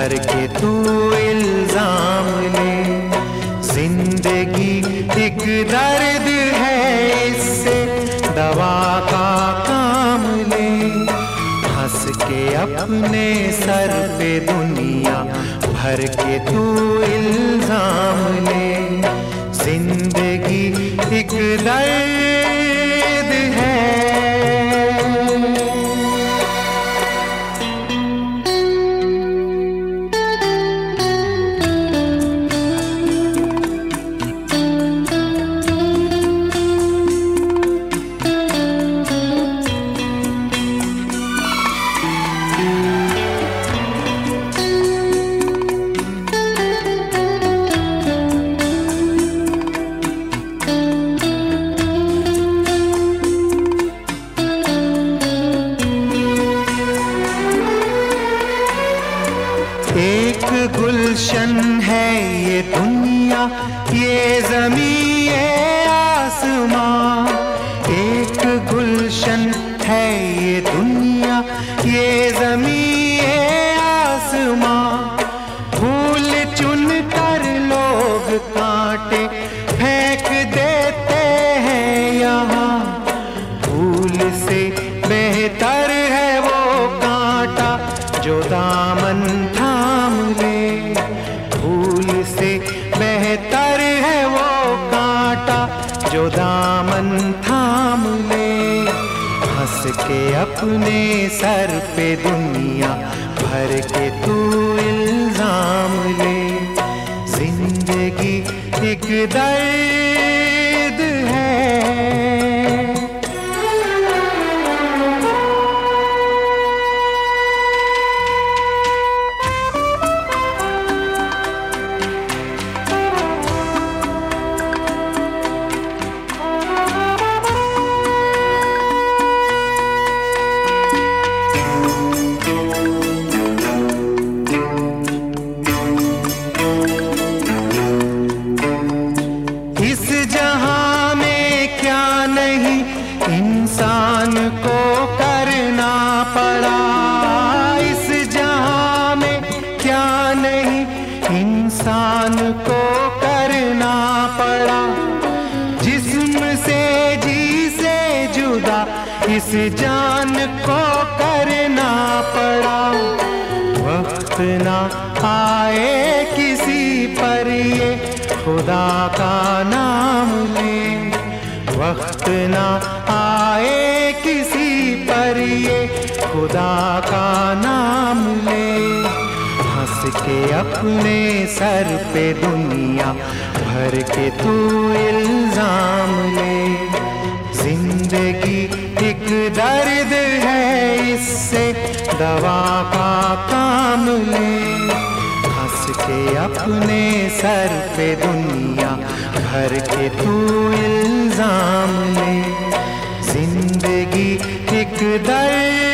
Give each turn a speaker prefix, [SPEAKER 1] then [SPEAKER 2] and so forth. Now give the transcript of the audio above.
[SPEAKER 1] भर के तू इल्जाम ले। जिंदगी एक दर्द है, इससे दवा का काम ले। हंस के अपने सर पे दुनिया भर के तू इल्जाम ले। जिंदगी एक दर्द है। एक गुलशन है ये दुनिया, ये ज़मीं ये आसमां। एक गुलशन है ये दुनिया, ये ज़मीं ये आसमां। फूल चुन कर लोग कांटे फेंक देते हैं यहाँ। फूल से बेहतर है वो कांटा जो दामन थाम ले। फूल से बेहतर है वो कांटा जो दामन थाम ले। हंस के अपने सर पे दुनिया भर के तू इल्जाम ले। जिंदगी एक दर्द है। इंसान को करना पड़ा। इस जहां में क्या नहीं इंसान को करना पड़ा। जिस्म से जी से जुदा इस जान को करना पड़ा। वक्त ना आए किसी पर ये खुदा का नाम ले। वक्त ना आए किसी पर ये खुदा का नाम ले। हंस के अपने सर पे दुनिया भर के तू इल्जाम ले। जिंदगी एक दर्द है, इससे दवा का काम ले। हंस के अपने सर पे दुनिया भर के तू इल्जाम ले। जिंदगी एक दर्द